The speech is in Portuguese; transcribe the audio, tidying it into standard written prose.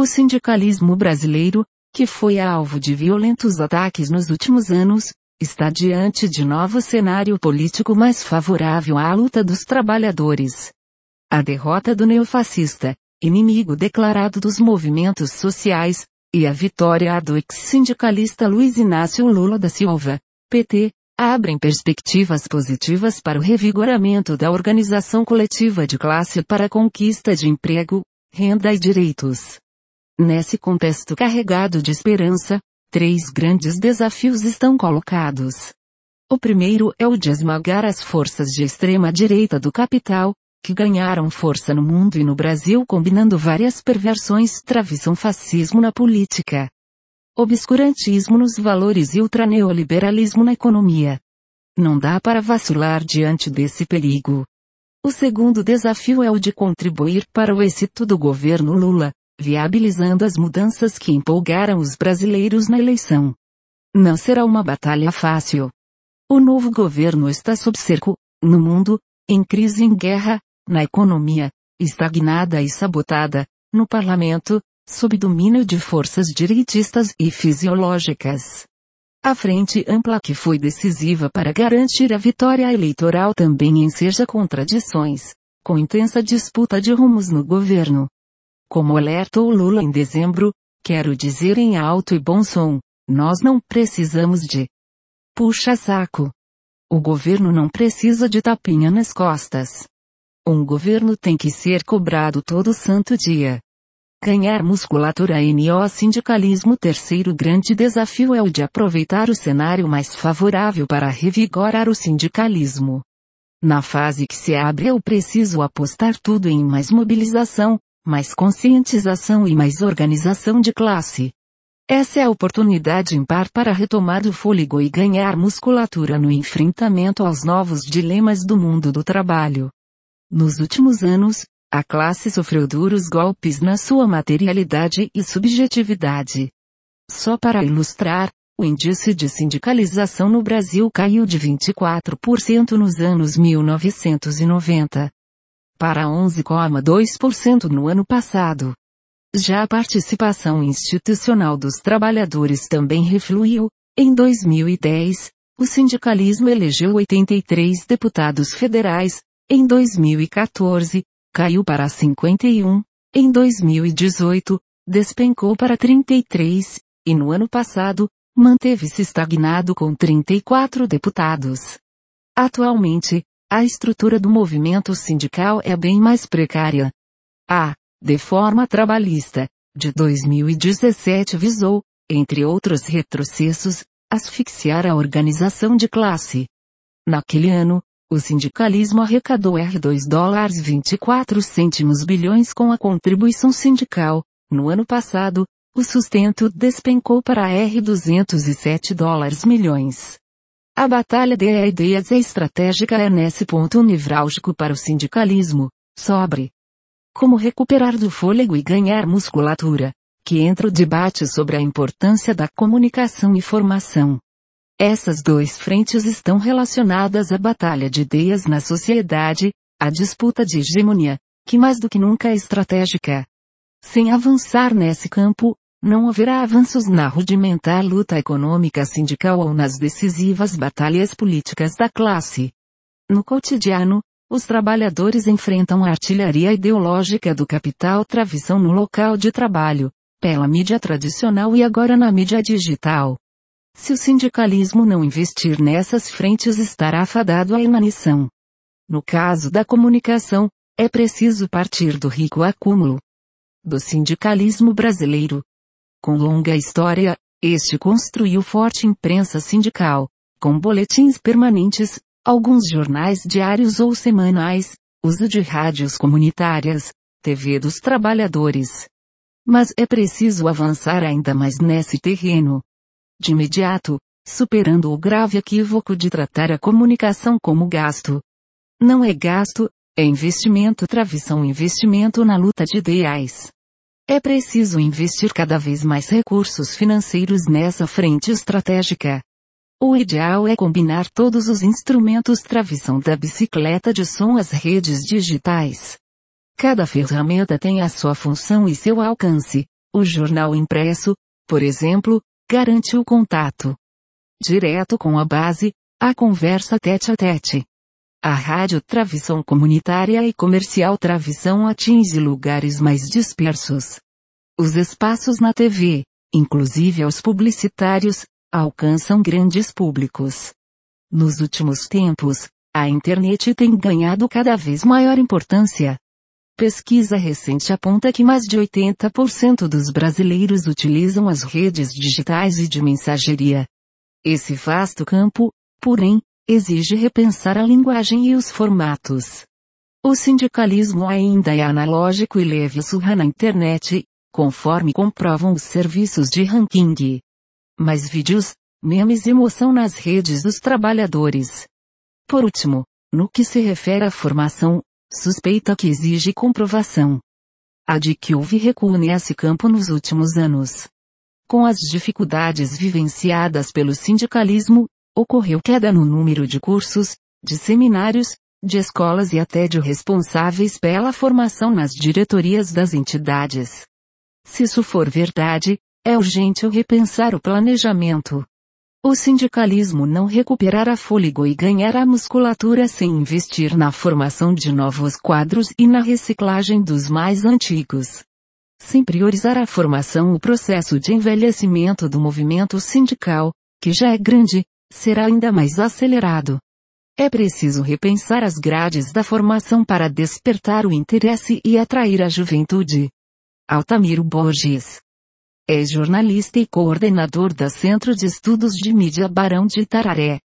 O sindicalismo brasileiro, que foi alvo de violentos ataques nos últimos anos, está diante de novo cenário político mais favorável à luta dos trabalhadores. A derrota do neofascista, inimigo declarado dos movimentos sociais, e a vitória do ex-sindicalista Luiz Inácio Lula da Silva, PT, abrem perspectivas positivas para o revigoramento da organização coletiva de classe para a conquista de emprego, renda e direitos. Nesse contexto carregado de esperança, 3 grandes desafios estão colocados. O primeiro é o de esmagar as forças de extrema-direita do capital, que ganharam força no mundo e no Brasil combinando várias perversões, traição, fascismo na política, obscurantismo nos valores e ultraneoliberalismo na economia. Não dá para vacilar diante desse perigo. O segundo desafio é o de contribuir para o êxito do governo Lula, viabilizando as mudanças que empolgaram os brasileiros na eleição. Não será uma batalha fácil. O novo governo está sob cerco, no mundo, em crise e em guerra, na economia, estagnada e sabotada, no parlamento, sob domínio de forças direitistas e fisiológicas. A frente ampla que foi decisiva para garantir a vitória eleitoral também enseja contradições, com intensa disputa de rumos no governo. Como alertou Lula em dezembro, quero dizer em alto e bom som, nós não precisamos de puxa-saco. O governo não precisa de tapinha nas costas. Um governo tem que ser cobrado todo santo dia. Ganhar musculatura no sindicalismo. Terceiro grande desafio é o de aproveitar o cenário mais favorável para revigorar o sindicalismo. Na fase que se abre é preciso apostar tudo em mais mobilização, mais conscientização e mais organização de classe. Essa é a oportunidade ímpar para retomar o fôlego e ganhar musculatura no enfrentamento aos novos dilemas do mundo do trabalho. Nos últimos anos, a classe sofreu duros golpes na sua materialidade e subjetividade. Só para ilustrar, o índice de sindicalização no Brasil caiu de 24% nos anos 1990 para 11,2% no ano passado. Já a participação institucional dos trabalhadores também refluiu. Em 2010, o sindicalismo elegeu 83 deputados federais. Em 2014, caiu para 51. Em 2018, despencou para 33. E no ano passado, manteve-se estagnado com 34 deputados. Atualmente, a estrutura do movimento sindical é bem mais precária. A reforma trabalhista, de 2017 visou, entre outros retrocessos, asfixiar a organização de classe. Naquele ano, o sindicalismo arrecadou $2,24 bilhões com a contribuição sindical. No ano passado, o sustento despencou para $207 milhões. A batalha de ideias é estratégica nesse ponto nevrálgico para o sindicalismo, sobre como recuperar do fôlego e ganhar musculatura, que entra o debate sobre a importância da comunicação e formação. Essas 2 frentes estão relacionadas à batalha de ideias na sociedade, à disputa de hegemonia, que mais do que nunca é estratégica. Sem avançar nesse campo, não haverá avanços na rudimentar luta econômica sindical ou nas decisivas batalhas políticas da classe. No cotidiano, os trabalhadores enfrentam a artilharia ideológica do capital, traição no local de trabalho, pela mídia tradicional e agora na mídia digital. Se o sindicalismo não investir nessas frentes estará fadado à inanição. No caso da comunicação, é preciso partir do rico acúmulo do sindicalismo brasileiro. Com longa história, este construiu forte imprensa sindical, com boletins permanentes, alguns jornais diários ou semanais, uso de rádios comunitárias, TV dos trabalhadores. Mas é preciso avançar ainda mais nesse terreno. De imediato, superando o grave equívoco de tratar a comunicação como gasto. Não é gasto, é investimento, traição, investimento na luta de ideais. É preciso investir cada vez mais recursos financeiros nessa frente estratégica. O ideal é combinar todos os instrumentos, traição da bicicleta de som às redes digitais. Cada ferramenta tem a sua função e seu alcance, O jornal impresso, por exemplo, garante o contato direto com a base, a conversa tete-a-tete. A rádio Travissão comunitária e comercial Travissão atinge lugares mais dispersos. Os espaços na TV, inclusive aos publicitários, alcançam grandes públicos. Nos últimos tempos, a internet tem ganhado cada vez maior importância. Pesquisa recente aponta que mais de 80% dos brasileiros utilizam as redes digitais e de mensageria. Esse vasto campo, porém, exige repensar a linguagem e os formatos. O sindicalismo ainda é analógico e leva surra na internet, conforme comprovam os serviços de ranking. Mais vídeos, memes e emoção nas redes dos trabalhadores. Por último, no que se refere à formação, suspeita que exige comprovação. A de que houve recuo nesse campo nos últimos anos. Com as dificuldades vivenciadas pelo sindicalismo, ocorreu queda no número de cursos, de seminários, de escolas e até de responsáveis pela formação nas diretorias das entidades. Se isso for verdade, é urgente repensar o planejamento. O sindicalismo não recuperará fôlego e ganhará musculatura sem investir na formação de novos quadros e na reciclagem dos mais antigos. Sem priorizar a formação, o processo de envelhecimento do movimento sindical, que já é grande, será ainda mais acelerado. É preciso repensar as grades da formação para despertar o interesse e atrair a juventude. Altamiro Borges é jornalista e coordenador da Centro de Estudos de Mídia Barão de Itararé.